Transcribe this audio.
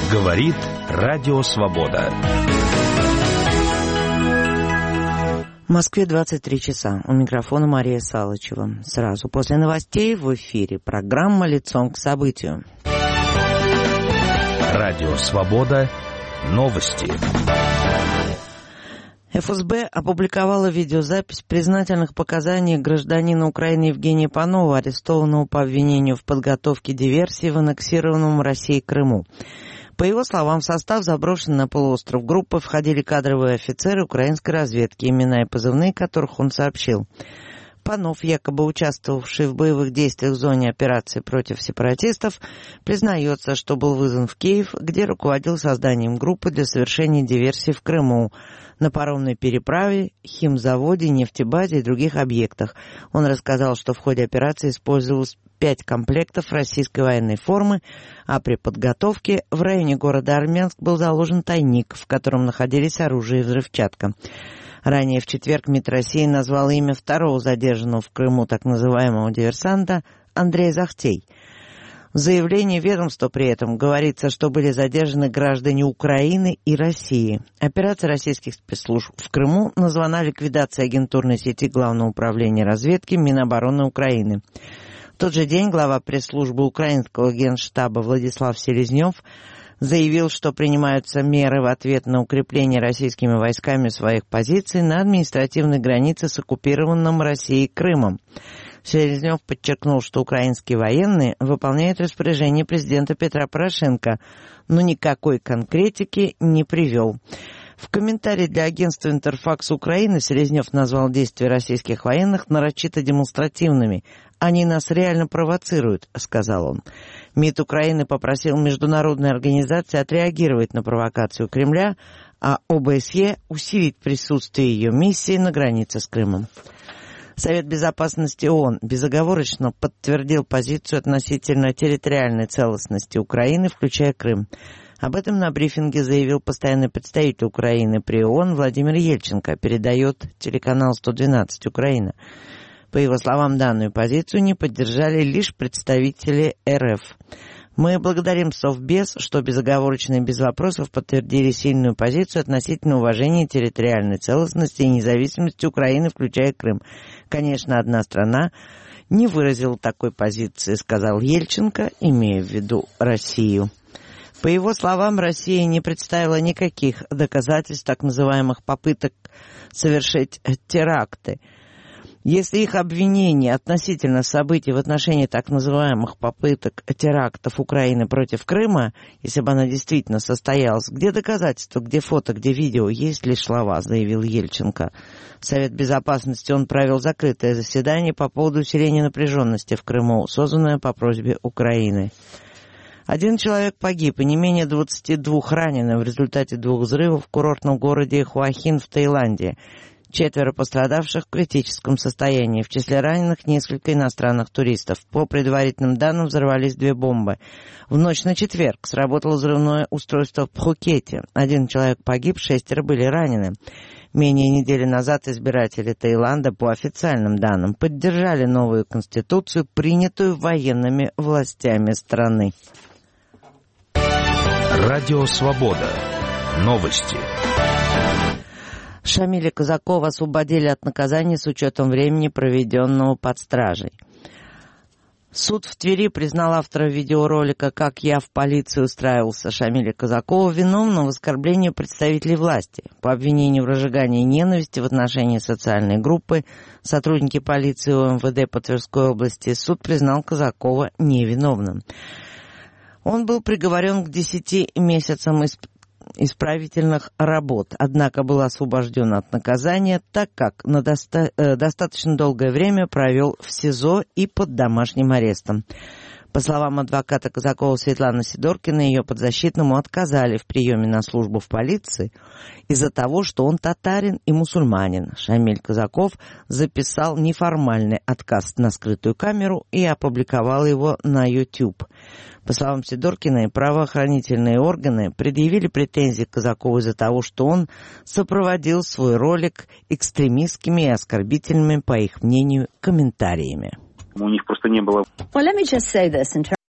Говорит Радио Свобода. В Москве 23 часа. У микрофона Мария Салычева. Сразу после новостей в эфире программа «Лицом к событию». Радио Свобода. Новости. ФСБ опубликовала видеозапись признательных показаний гражданина Украины Евгения Панова, арестованного по обвинению в подготовке диверсии в аннексированном Россией Крыму. По его словам, в состав заброшенной на полуостров группы входили кадровые офицеры украинской разведки, имена и позывные которых он сообщил. Панов, якобы участвовавший в боевых действиях в зоне операции против сепаратистов, признается, что был вызван в Киев, где руководил созданием группы для совершения диверсии в Крыму, на паромной переправе, химзаводе, нефтебазе и других объектах. Он рассказал, что в ходе операции использовалось 5 комплектов российской военной формы, а при подготовке в районе города Армянск был заложен тайник, в котором находились оружие и взрывчатка. Ранее в четверг МИД России назвал имя второго задержанного в Крыму так называемого диверсанта Андрея Захтей. В заявлении ведомства при этом говорится, что были задержаны граждане Украины и России. Операция российских спецслужб в Крыму названа ликвидацией агентурной сети Главного управления разведки Минобороны Украины. В тот же день глава пресс-службы украинского генштаба Владислав Селезнев заявил, что принимаются меры в ответ на укрепление российскими войсками своих позиций на административной границе с оккупированным Россией Крымом. Селезнев подчеркнул, что украинские военные выполняют распоряжение президента Петра Порошенко, но никакой конкретики не привел. В комментарии для агентства «Интерфакс Украины» Селезнев назвал действия российских военных нарочито демонстративными. «Они нас реально провоцируют», — сказал он. МИД Украины попросил международные организации отреагировать на провокацию Кремля, а ОБСЕ усилить присутствие ее миссии на границе с Крымом. Совет Безопасности ООН безоговорочно подтвердил позицию относительно территориальной целостности Украины, включая Крым. Об этом на брифинге заявил постоянный представитель Украины при ООН Владимир Ельченко, передает телеканал 112 Украина. По его словам, данную позицию не поддержали лишь представители РФ. «Мы благодарим Совбез, что безоговорочно и без вопросов подтвердили сильную позицию относительно уважения территориальной целостности и независимости Украины, включая Крым. Конечно, одна страна не выразила такой позиции», — сказал Ельченко, имея в виду Россию. По его словам, Россия не представила никаких доказательств так называемых попыток совершить теракты. Если их обвинения относительно событий в отношении так называемых попыток терактов Украины против Крыма, если бы она действительно состоялась, где доказательства, где фото, где видео, есть лишь слова, заявил Ельченко. Совет Безопасности он провел закрытое заседание по поводу усиления напряженности в Крыму, созданное по просьбе Украины. 1 человек погиб и не менее 22 ранены в результате 2 взрывов в курортном городе Хуахин в Таиланде. 4 пострадавших в критическом состоянии. В числе раненых несколько иностранных туристов. По предварительным данным, взорвались 2 бомбы. В ночь на четверг сработало взрывное устройство в Пхукете. 1 человек погиб, 6 были ранены. Менее недели назад избиратели Таиланда, по официальным данным, поддержали новую конституцию, принятую военными властями страны. Радио Свобода. Новости. Шамиля Казакова освободили от наказания с учетом времени, проведенного под стражей. Суд в Твери признал автора видеоролика «Как я в полиции устраивался» Шамиля Казакова виновным в оскорблении представителей власти. По обвинению в разжигании ненависти в отношении социальной группы сотрудники полиции ОМВД по Тверской области суд признал Казакова невиновным. Он был приговорен к 10 месяцам исправительных работ, однако был освобожден от наказания, так как на достаточно долгое время провел в СИЗО и под домашним арестом. По словам адвоката Казакова Светланы Сидоркиной, ее подзащитному отказали в приеме на службу в полиции из-за того, что он татарин и мусульманин. Шамиль Казаков записал неформальный отказ на скрытую камеру и опубликовал его на YouTube. По словам Сидоркиной, правоохранительные органы предъявили претензии к Казакову из-за того, что он сопроводил свой ролик экстремистскими и оскорбительными, по их мнению, комментариями. У них просто не было.